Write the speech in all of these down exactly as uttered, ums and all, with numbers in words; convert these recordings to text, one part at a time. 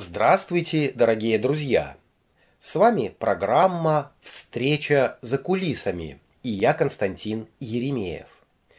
Здравствуйте, дорогие друзья! С вами программа «Встреча за кулисами» и я, Константин Еремеев.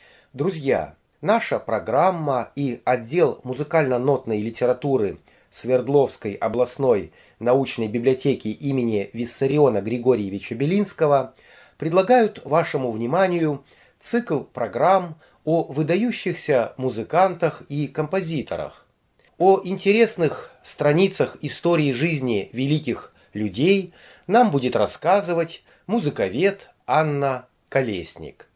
Друзья, наша программа и отдел музыкально-нотной литературы Свердловской областной научной библиотеки имени Виссариона Григорьевича Белинского предлагают вашему вниманию цикл программ о выдающихся музыкантах и композиторах, о интересных страницах истории жизни великих людей нам будет рассказывать музыковед Анна Колесник.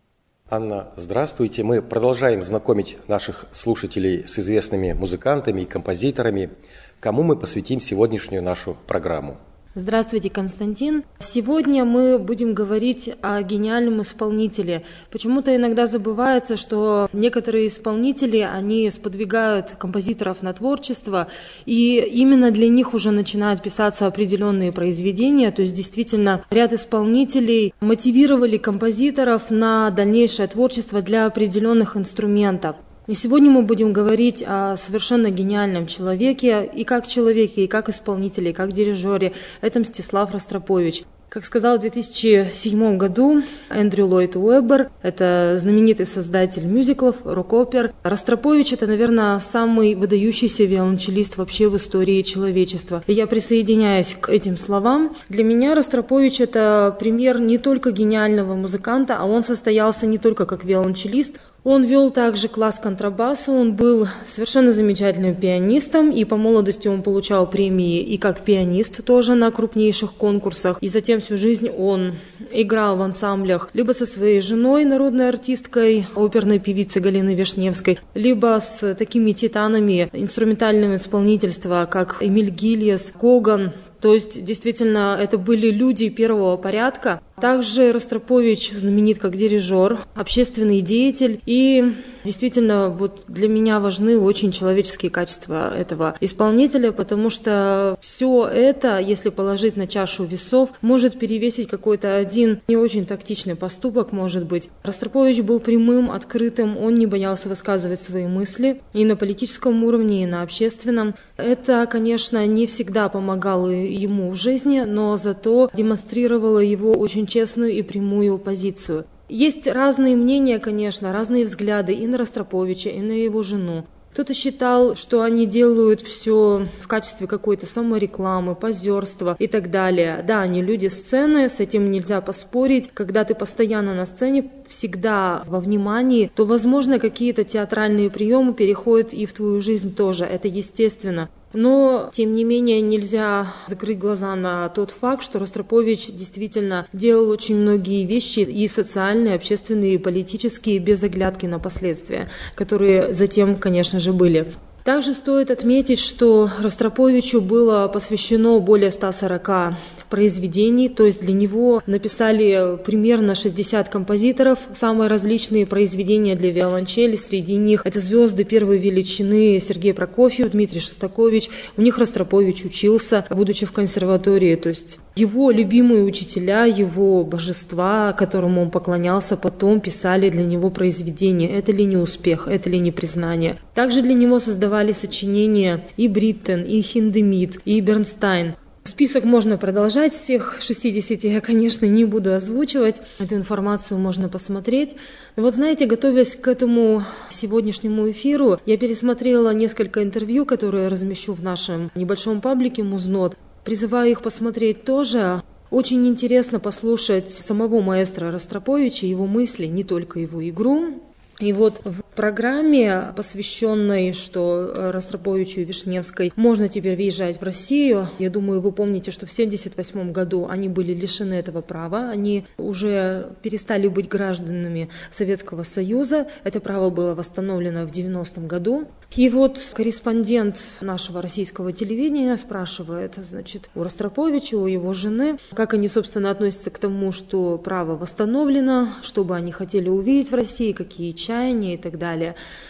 Анна, здравствуйте. Мы продолжаем знакомить наших слушателей с известными музыкантами и композиторами, кому мы посвятим сегодняшнюю нашу программу. Здравствуйте, Константин. Сегодня мы будем говорить о гениальном исполнителе. Почему-то иногда забывается, что некоторые исполнители, они сподвигают композиторов на творчество, и именно для них уже начинают писаться определенные произведения. То есть действительно ряд исполнителей мотивировали композиторов на дальнейшее творчество для определенных инструментов. И сегодня мы будем говорить о совершенно гениальном человеке, и как человеке, и как исполнителе, и как дирижере. Это Мстислав Ростропович. Как сказал в две тысячи седьмом году Эндрю Ллойд Уэббер, это знаменитый создатель мюзиклов, рок-опер. Ростропович – это, наверное, самый выдающийся виолончелист вообще в истории человечества. И я присоединяюсь к этим словам. Для меня Ростропович – это пример не только гениального музыканта, а он состоялся не только как виолончелист. Он вел также класс контрабаса, он был совершенно замечательным пианистом, и по молодости он получал премии и как пианист тоже на крупнейших конкурсах. И затем всю жизнь он играл в ансамблях либо со своей женой, народной артисткой, оперной певицей Галиной Вишневской, либо с такими титанами инструментального исполнительства, как Эмиль Гильяс, Коган. То есть, действительно, это были люди первого порядка. Также Ростропович знаменит как дирижер, общественный деятель. И действительно, вот для меня важны очень человеческие качества этого исполнителя, потому что все это, если положить на чашу весов, может перевесить какой-то один не очень тактичный поступок, может быть. Ростропович был прямым, открытым, он не боялся высказывать свои мысли и на политическом уровне, и на общественном. Это, конечно, не всегда помогало ему в жизни, но зато демонстрировало его очень честную и прямую позицию. Есть разные мнения, конечно, разные взгляды и на Ростроповича, и на его жену. Кто-то считал, что они делают все в качестве какой-то саморекламы, позерства и так далее. Да, они люди сцены, с этим нельзя поспорить. Когда ты постоянно на сцене, всегда во внимании, то, возможно, какие-то театральные приемы переходят и в твою жизнь тоже. Это естественно. Но, тем не менее, нельзя закрыть глаза на тот факт, что Ростропович действительно делал очень многие вещи, и социальные, и общественные, и политические, без оглядки на последствия, которые затем, конечно же, были. Также стоит отметить, что Ростроповичу было посвящено более ста сорока произведений, то есть для него написали примерно шестьдесят композиторов, самые различные произведения для виолончели, среди них это звезды первой величины Сергей Прокофьев, Дмитрий Шостакович, у них Ростропович учился, будучи в консерватории, то есть его любимые учителя, его божества, которому он поклонялся, потом писали для него произведения. Это ли не успех, это ли не признание? Также для него создавали сочинения и Бриттен, и Хиндемит, и Бернстайн. Список можно продолжать, всех шестидесяти я, конечно, не буду озвучивать, эту информацию можно посмотреть. Но вот знаете, готовясь к этому сегодняшнему эфиру, я пересмотрела несколько интервью, которые я размещу в нашем небольшом паблике Музнот. Призываю их посмотреть тоже. Очень интересно послушать самого маэстро Ростроповича, его мысли, не только его игру. И вот в программе, посвященной, что Ростроповичу и Вишневской можно теперь въезжать в Россию, я думаю, вы помните, что в семьдесят восьмом году они были лишены этого права, они уже перестали быть гражданами Советского Союза, это право было восстановлено в девяностом году. И вот корреспондент нашего российского телевидения спрашивает, значит, у Ростроповича, у его жены, как они, собственно, относятся к тому, что право восстановлено, что бы они хотели увидеть в России, какие чаяния и так далее.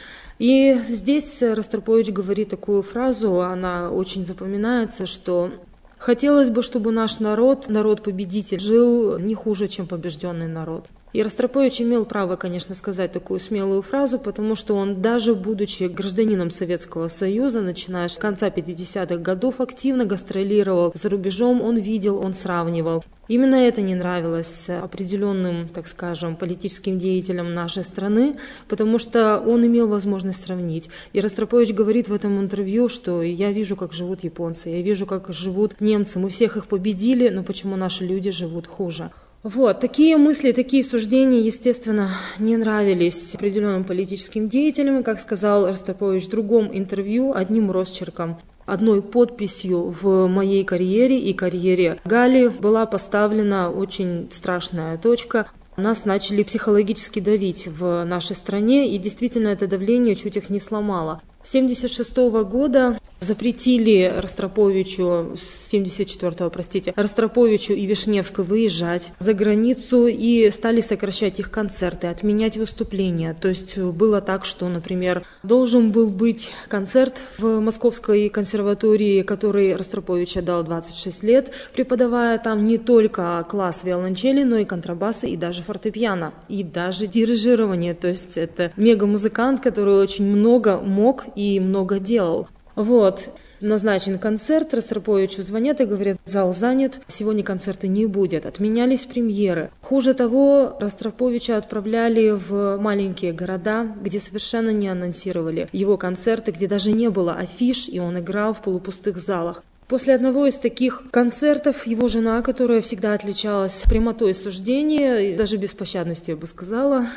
И здесь Ростропович говорит такую фразу, она очень запоминается, что хотелось бы, чтобы наш народ, народ-победитель, жил не хуже, чем побежденный народ. И Ростропович имел право, конечно, сказать такую смелую фразу, потому что он, даже будучи гражданином Советского Союза, начиная с конца пятидесятых годов, активно гастролировал за рубежом, он видел, он сравнивал. Именно это не нравилось определенным, так скажем, политическим деятелям нашей страны, потому что он имел возможность сравнить. И Ростропович говорит в этом интервью, что я вижу, как живут японцы, я вижу, как живут немцы, мы всех их победили, но почему наши люди живут хуже? Вот, такие мысли, такие суждения, естественно, не нравились определенным политическим деятелям, как сказал Ростропович в другом интервью, одним росчерком. Одной подписью в моей карьере и карьере Гали была поставлена очень страшная точка. Нас начали психологически давить в нашей стране, и действительно это давление чуть их не сломало. С семьдесят шестого года запретили Ростроповичу, с семьдесят четвёртого, простите, Ростроповичу и Вишневской выезжать за границу и стали сокращать их концерты, отменять выступления. То есть было так, что, например, должен был быть концерт в Московской консерватории, который Ростропович отдал двадцать шесть лет, преподавая там не только класс виолончели, но и контрабаса, и даже фортепиано, и даже дирижирование. То есть это мега-музыкант, который очень много мог и много делал. Вот. Назначен концерт, Ростроповичу звонят и говорят, зал занят, сегодня концерта не будет. Отменялись премьеры. Хуже того, Ростроповича отправляли в маленькие города, где совершенно не анонсировали его концерты, где даже не было афиш, и он играл в полупустых залах. После одного из таких концертов его жена, которая всегда отличалась прямотой суждения, даже беспощадностью, я бы сказала,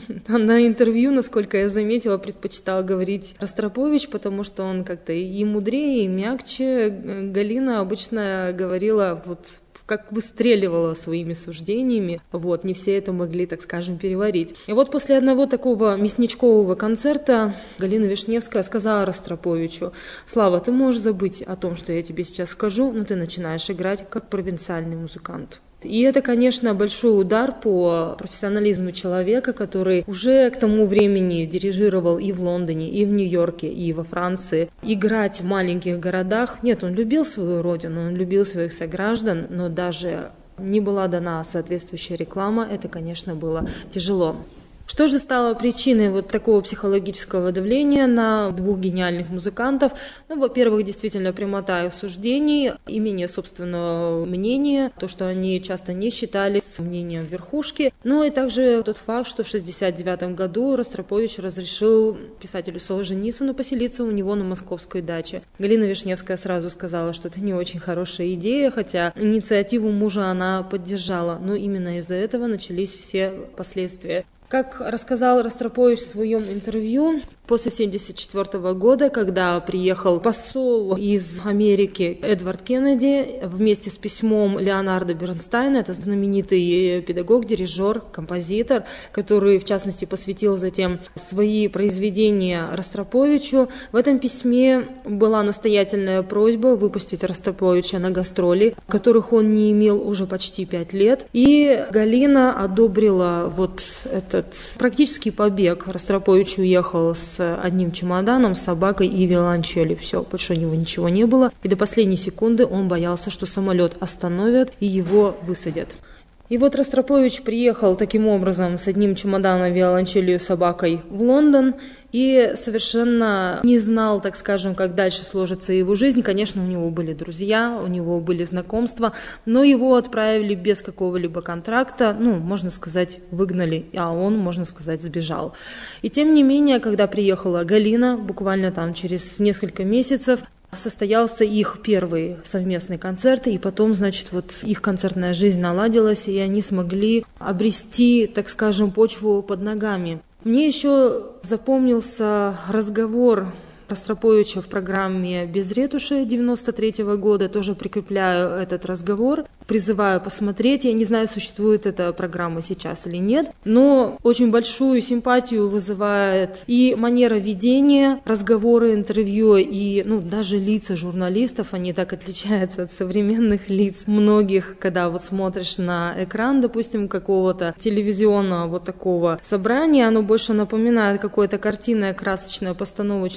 на интервью, насколько я заметила, предпочитала говорить Ростропович, потому что он как-то и мудрее, и мягче. Галина обычно говорила вот как выстреливала своими суждениями. Вот, не все это могли, так скажем, переварить. И вот после одного такого мясничкового концерта Галина Вишневская сказала Ростроповичу: «Слава, ты можешь забыть о том, что я тебе сейчас скажу, но ты начинаешь играть как провинциальный музыкант». И это, конечно, большой удар по профессионализму человека, который уже к тому времени дирижировал и в Лондоне, и в Нью-Йорке, и во Франции. Играть в маленьких городах, нет, он любил свою родину, он любил своих сограждан, но даже не была дана соответствующая реклама, это, конечно, было тяжело. Что же стало причиной вот такого психологического давления на двух гениальных музыкантов? Ну, во-первых, действительно прямота их суждений, имение собственного мнения, то, что они часто не считались мнением верхушки. Ну и также тот факт, что в шестьдесят девятом году Ростропович разрешил писателю Солженицыну поселиться у него на московской даче. Галина Вишневская сразу сказала, что это не очень хорошая идея, хотя инициативу мужа она поддержала. Но именно из-за этого начались все последствия. Как рассказал Ростропович в своем интервью, после семьдесят четвёртого года, когда приехал посол из Америки Эдвард Кеннеди вместе с письмом Леонарда Бернстайна, это знаменитый педагог, дирижер, композитор, который, в частности, посвятил затем свои произведения Ростроповичу, в этом письме была настоятельная просьба выпустить Ростроповича на гастроли, которых он не имел уже почти пять лет, и Галина одобрила вот этот практический побег. Ростропович уехал с одним чемоданом, с собакой и виолончелью. Все, больше у него ничего не было. И до последней секунды он боялся, что самолет остановят и его высадят. И вот Ростропович приехал таким образом с одним чемоданом, виолончелью, собакой в Лондон и совершенно не знал, так скажем, как дальше сложится его жизнь. Конечно, у него были друзья, у него были знакомства, но его отправили без какого-либо контракта, ну, можно сказать, выгнали, а он, можно сказать, сбежал. И тем не менее, когда приехала Галина, буквально там через несколько месяцев, состоялся их первый совместный концерт, и потом, значит, вот их концертная жизнь наладилась, и они смогли обрести, так скажем, почву под ногами. Мне еще запомнился разговор Ростроповича в программе «Без ретуши» девяносто третьего года. Тоже прикрепляю этот разговор, призываю посмотреть. Я не знаю, существует эта программа сейчас или нет, но очень большую симпатию вызывает и манера ведения, разговоры, интервью, и ну, даже лица журналистов, они так отличаются от современных лиц многих, когда вот смотришь на экран, допустим, какого-то телевизионного вот такого собрания, оно больше напоминает какое-то картинное, красочное, постановочное шоу,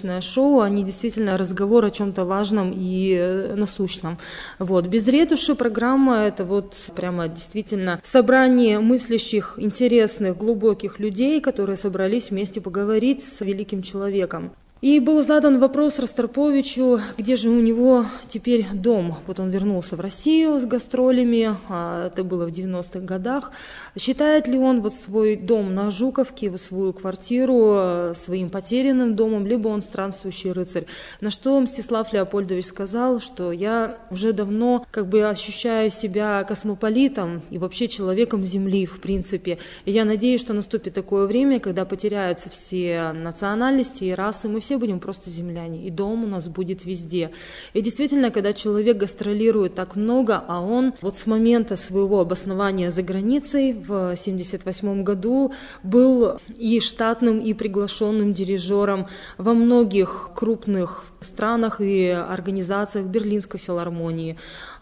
шоу, они действительно разговор о чем-то важном и насущном. Вот. Без ретуши программа — это вот прямо действительно собрание мыслящих, интересных, глубоких людей, которые собрались вместе поговорить с великим человеком. И был задан вопрос Ростроповичу, где же у него теперь дом. Вот он вернулся в Россию с гастролями, это было в девяностых годах. Считает ли он вот свой дом на Жуковке, свою квартиру своим потерянным домом, либо он странствующий рыцарь? На что Мстислав Леопольдович сказал, что я уже давно как бы ощущаю себя космополитом и вообще человеком Земли, в принципе. И я надеюсь, что наступит такое время, когда потеряются все национальности и расы, мы все будем просто земляне, и дом у нас будет везде. И действительно, когда человек гастролирует так много, а он вот с момента своего обоснования за границей в семьдесят восьмом году был и штатным, и приглашенным дирижером во многих крупных странах и организациях, в Берлинской филармонии,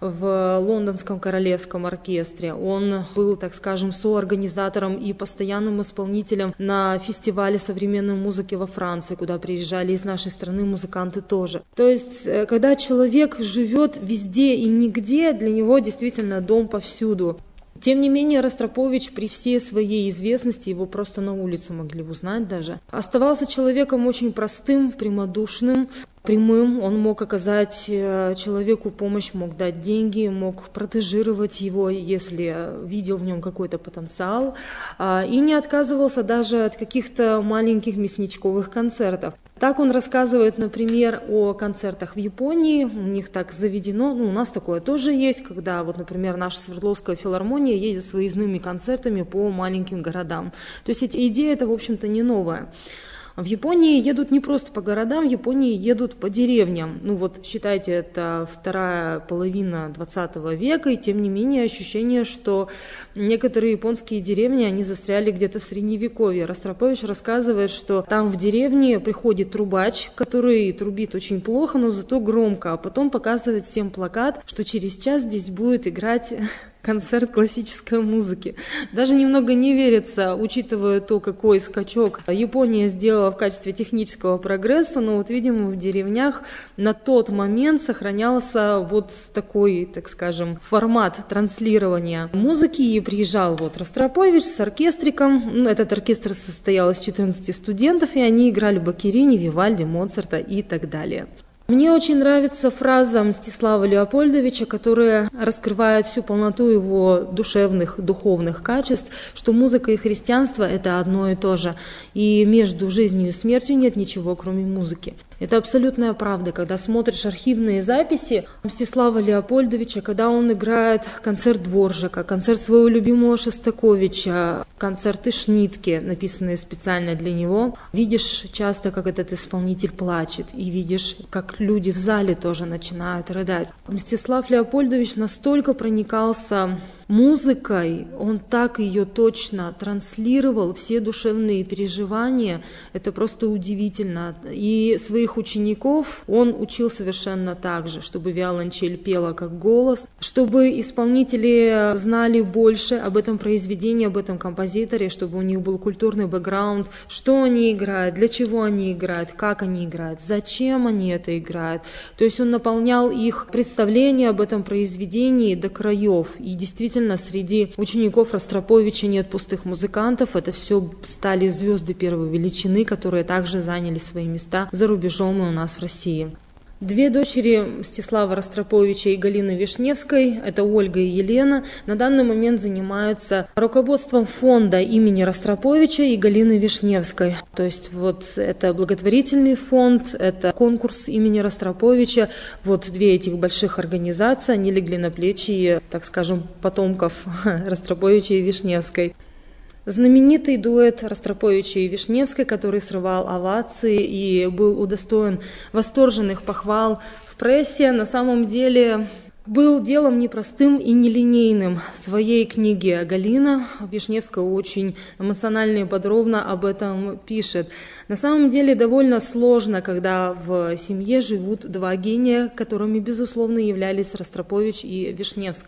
в Лондонском королевском оркестре. Он был, так скажем, соорганизатором и постоянным исполнителем на фестивале современной музыки во Франции, куда приезжали из нашей страны музыканты тоже. То есть, когда человек живет везде и нигде, для него действительно дом повсюду. Тем не менее, Ростропович при всей своей известности, его просто на улице могли узнать даже, оставался человеком очень простым, прямодушным, прямым. Он мог оказать человеку помощь, мог дать деньги, мог протежировать его, если видел в нем какой-то потенциал, и не отказывался даже от каких-то маленьких мясничковых концертов. Так он рассказывает, например, о концертах в Японии. У них так заведено, ну, у нас такое тоже есть, когда, вот, например, наша Свердловская филармония ездит с выездными концертами по маленьким городам. То есть эти идеи, это, в общем-то, не новое. В Японии едут не просто по городам, в Японии едут по деревням. Ну вот, считайте, это вторая половина двадцатого века, и тем не менее ощущение, что некоторые японские деревни, они застряли где-то в Средневековье. Ростропович рассказывает, что там в деревне приходит трубач, который трубит очень плохо, но зато громко, а потом показывает всем плакат, что через час здесь будет играть концерт классической музыки. Даже немного не верится, учитывая то, какой скачок Япония сделала в качестве технического прогресса, но вот, видимо, в деревнях на тот момент сохранялся вот такой, так скажем, формат транслирования музыки, и приезжал вот Ростропович с оркестриком. Этот оркестр состоял из четырнадцати студентов, и они играли Баккерини, Вивальди, Моцарта и так далее. Мне очень нравится фраза Мстислава Леопольдовича, которая раскрывает всю полноту его душевных, духовных качеств, что музыка и христианство – это одно и то же, и между жизнью и смертью нет ничего, кроме музыки. Это абсолютная правда. Когда смотришь архивные записи Мстислава Леопольдовича, когда он играет концерт Дворжака, концерт своего любимого Шостаковича, концерты Шнитке, написанные специально для него, видишь часто, как этот исполнитель плачет, и видишь, как люди в зале тоже начинают рыдать. Мстислав Леопольдович настолько проникался музыкой, он так ее точно транслировал, все душевные переживания, это просто удивительно. И своих учеников он учил совершенно так же, чтобы виолончель пела как голос, чтобы исполнители знали больше об этом произведении, об этом композиторе, чтобы у них был культурный бэкграунд, что они играют, для чего они играют, как они играют, зачем они это играют. То есть он наполнял их представление об этом произведении до краев. И действительно, среди учеников Ростроповича нет пустых музыкантов. Это все стали звезды первой величины, которые также заняли свои места за рубежом и у нас в России. Две дочери Мстислава Ростроповича и Галины Вишневской, это Ольга и Елена, на данный момент занимаются руководством фонда имени Ростроповича и Галины Вишневской. То есть вот это благотворительный фонд, это конкурс имени Ростроповича. Вот две этих больших организации, они легли на плечи, так скажем, потомков Ростроповича и Вишневской. Знаменитый дуэт Ростроповича и Вишневской, который срывал овации и был удостоен восторженных похвал в прессе, на самом деле был делом непростым и нелинейным. В своей книге Галина Вишневская очень эмоционально и подробно об этом пишет. На самом деле довольно сложно, когда в семье живут два гения, которыми, безусловно, являлись Ростропович и Вишневская.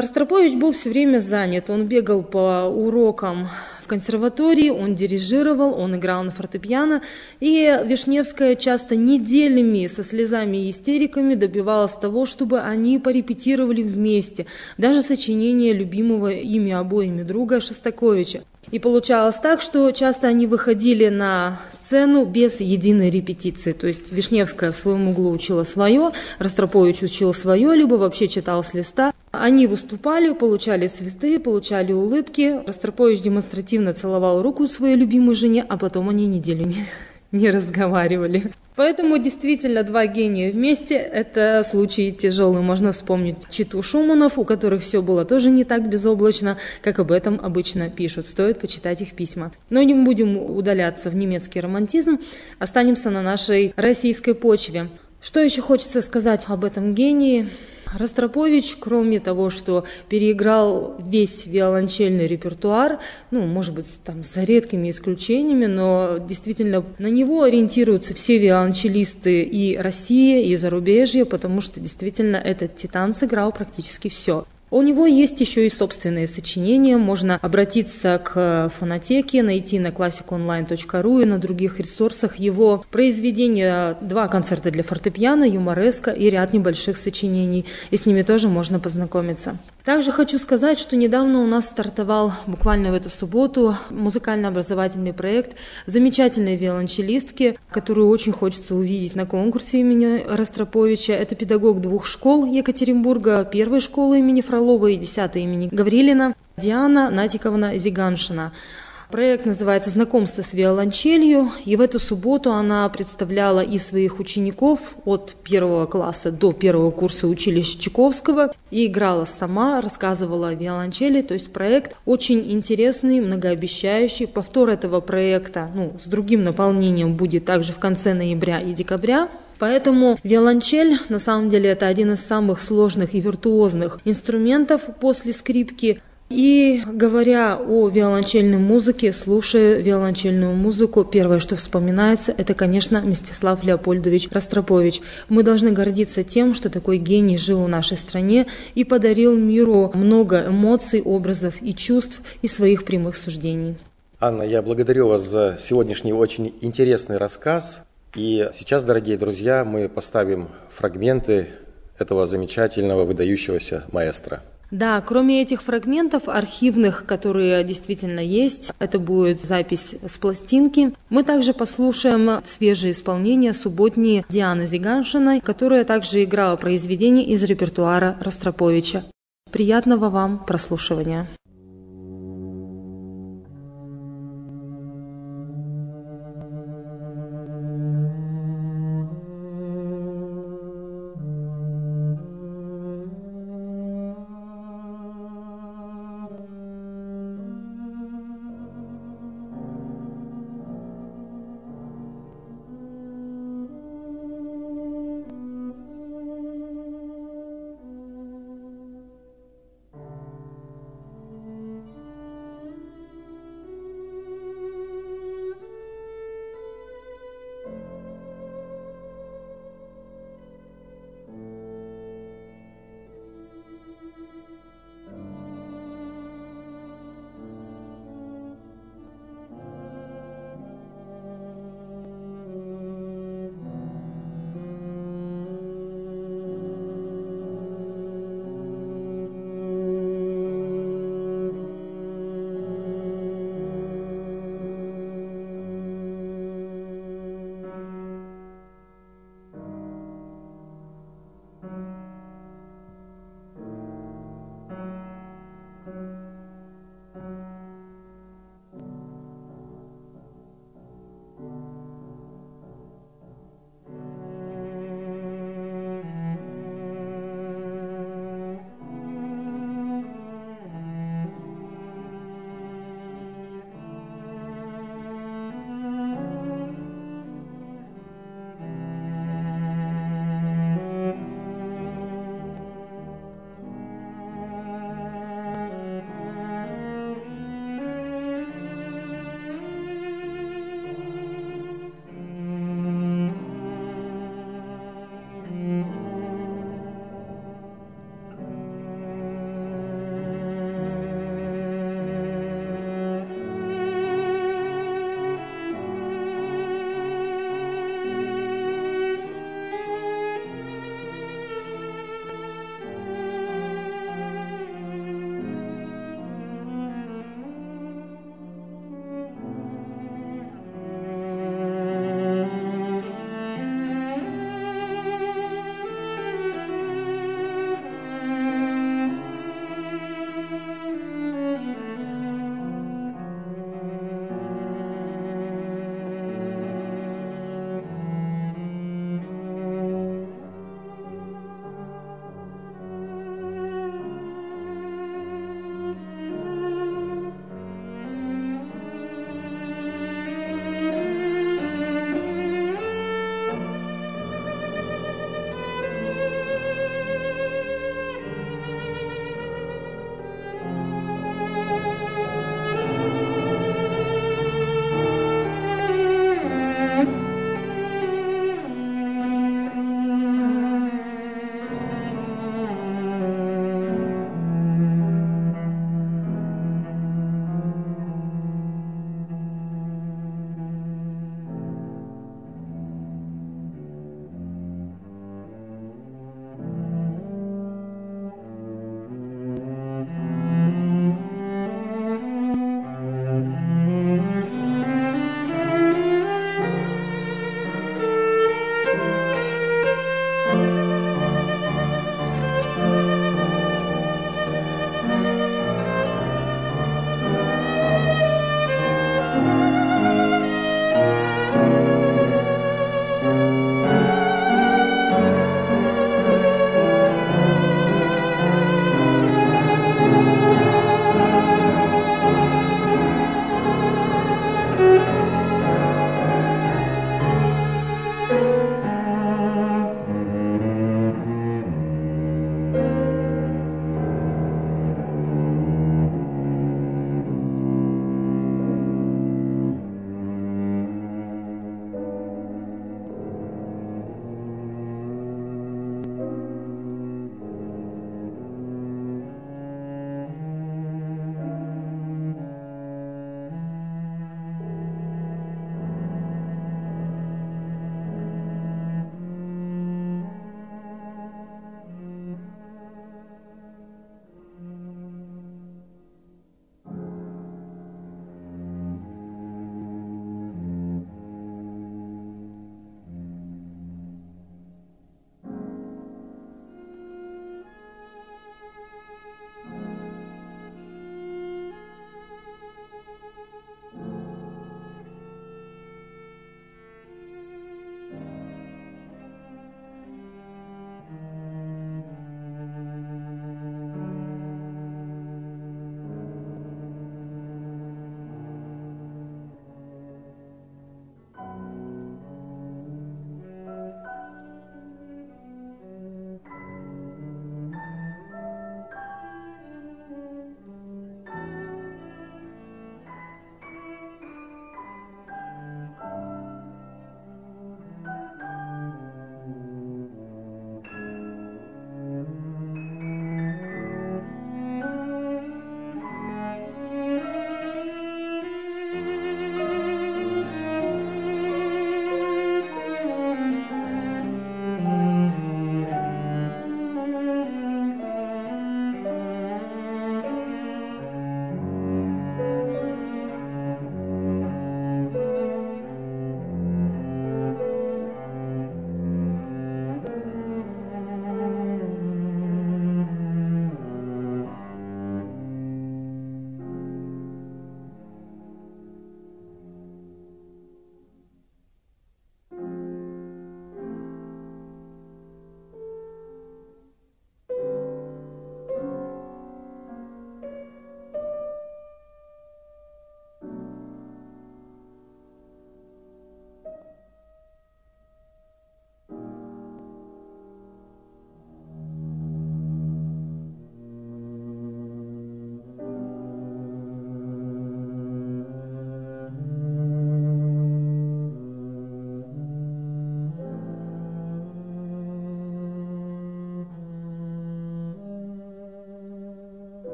Ростропович был все время занят, он бегал по урокам в консерватории, он дирижировал, он играл на фортепиано, и Вишневская часто неделями со слезами и истериками добивалась того, чтобы они порепетировали вместе, даже сочинение любимого ими обоими друга Шостаковича. И получалось так, что часто они выходили на сцену без единой репетиции. То есть Вишневская в своем углу учила свое, Ростропович учил свое, либо вообще читал с листа. Они выступали, получали свисты, получали улыбки. Ростропович демонстративно целовал руку своей любимой жене, а потом они неделю не, не разговаривали. Поэтому действительно два гения вместе – это случай тяжелый. Можно вспомнить читу Шуманов, у которых все было тоже не так безоблачно, как об этом обычно пишут. Стоит почитать их письма. Но не будем удаляться в немецкий романтизм, останемся на нашей российской почве. Что еще хочется сказать об этом гении? Ростропович, кроме того, что переиграл весь виолончельный репертуар, ну, может быть, там за редкими исключениями, но действительно на него ориентируются все виолончелисты и России, и зарубежья, потому что действительно этот титан сыграл практически все. У него есть еще и собственные сочинения, можно обратиться к фонотеке, найти на классик онлайн точка ру и на других ресурсах его произведения, два концерта для фортепиано, юмореска и ряд небольших сочинений, и с ними тоже можно познакомиться. Также хочу сказать, что недавно у нас стартовал, буквально в эту субботу, музыкально-образовательный проект замечательной виолончелистки, которую очень хочется увидеть на конкурсе имени Ростроповича. Это педагог двух школ Екатеринбурга, первой школы имени Фролова и десятой имени Гаврилина, Диана Натиковна Зиганшина. Проект называется «Знакомство с виолончелью», и в эту субботу она представляла и своих учеников от первого класса до первого курса училища Чайковского, и играла сама, рассказывала о виолончели, то есть проект очень интересный, многообещающий. Повтор этого проекта, ну, с другим наполнением будет также в конце ноября и декабря. Поэтому виолончель, на самом деле, это один из самых сложных и виртуозных инструментов после скрипки. И говоря о виолончельной музыке, слушая виолончельную музыку, первое, что вспоминается, это, конечно, Мстислав Леопольдович Ростропович. Мы должны гордиться тем, что такой гений жил в нашей стране и подарил миру много эмоций, образов и чувств и своих прямых суждений. Анна, я благодарю вас за сегодняшний очень интересный рассказ. И сейчас, дорогие друзья, мы поставим фрагменты этого замечательного, выдающегося маэстро. Да, кроме этих фрагментов архивных, которые действительно есть, это будет запись с пластинки, мы также послушаем свежее исполнение субботней Дианы Зиганшиной, которая также играла произведения из репертуара Ростроповича. Приятного вам прослушивания.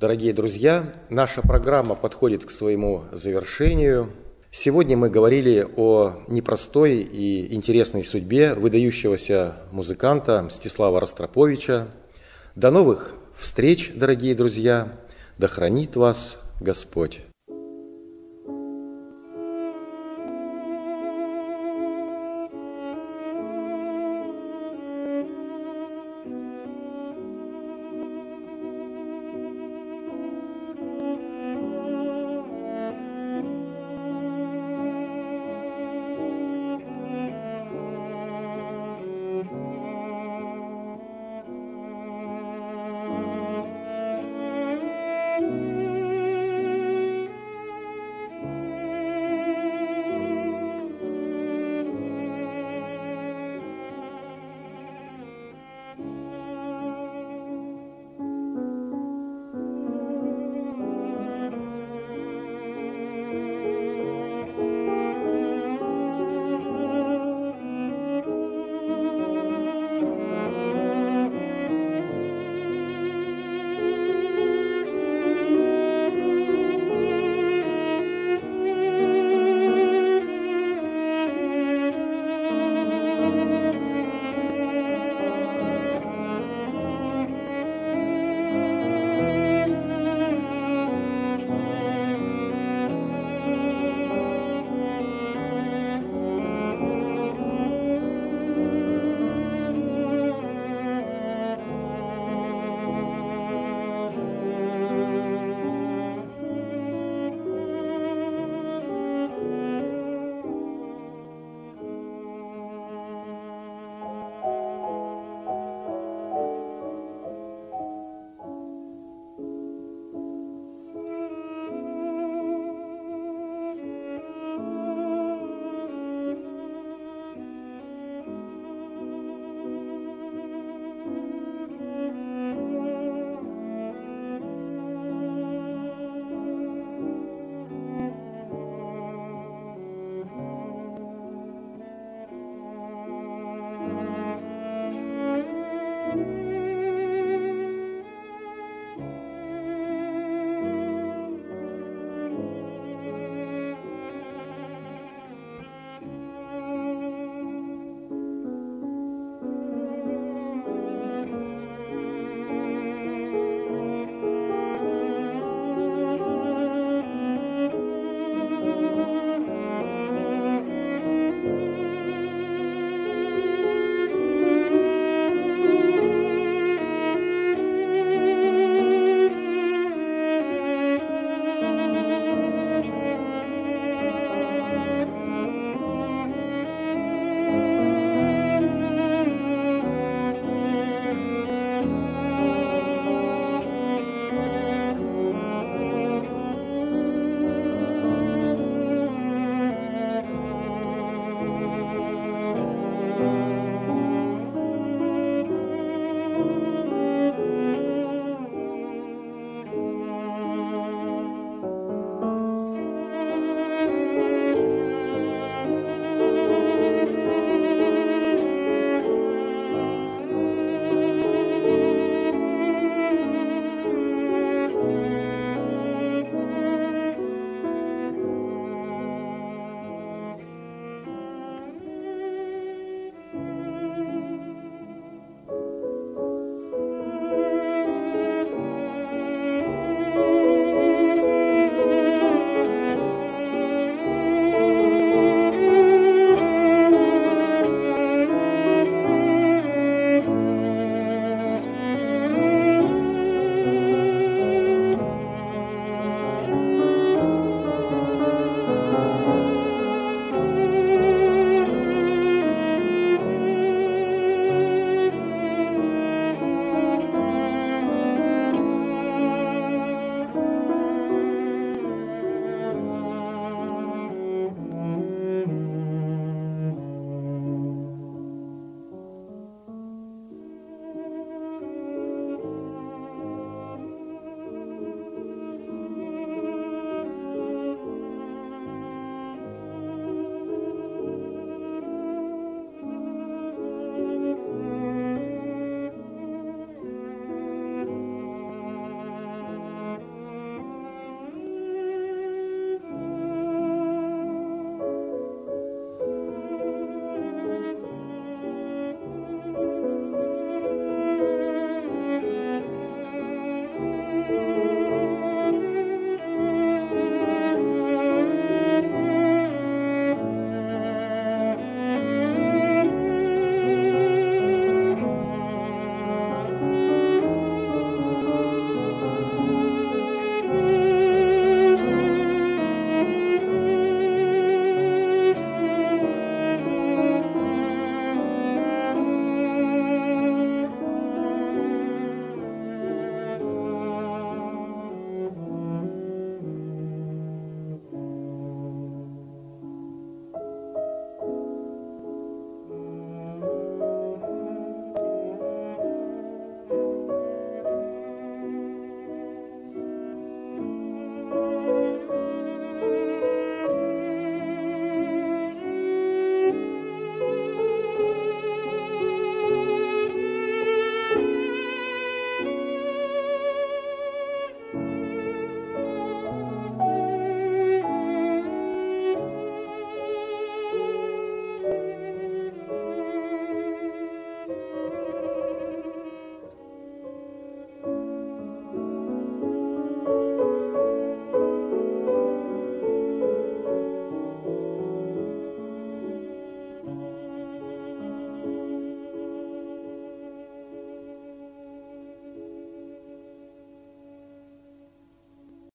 Дорогие друзья, наша программа подходит к своему завершению. Сегодня мы говорили о непростой и интересной судьбе выдающегося музыканта Мстислава Ростроповича. До новых встреч, дорогие друзья! Да хранит вас Господь!